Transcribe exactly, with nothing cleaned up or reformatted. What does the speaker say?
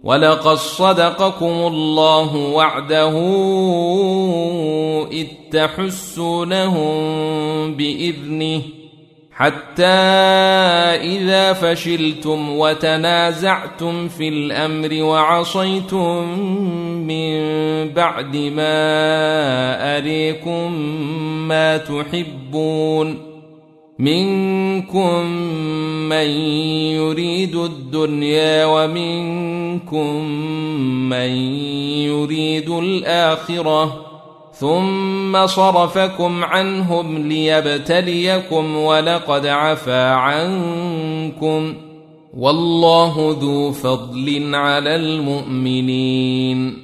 ولقد صدقكم الله وعده إذ تحسونهم بإذنه حتى إذا فشلتم وتنازعتم في الأمر وعصيتم من بعد ما أريكم ما تحبون منكم من يريد الدنيا ومنكم من يريد الآخرة ثم صرفكم عنهم ليبتليكم ولقد عفا عنكم والله ذو فضل على المؤمنين.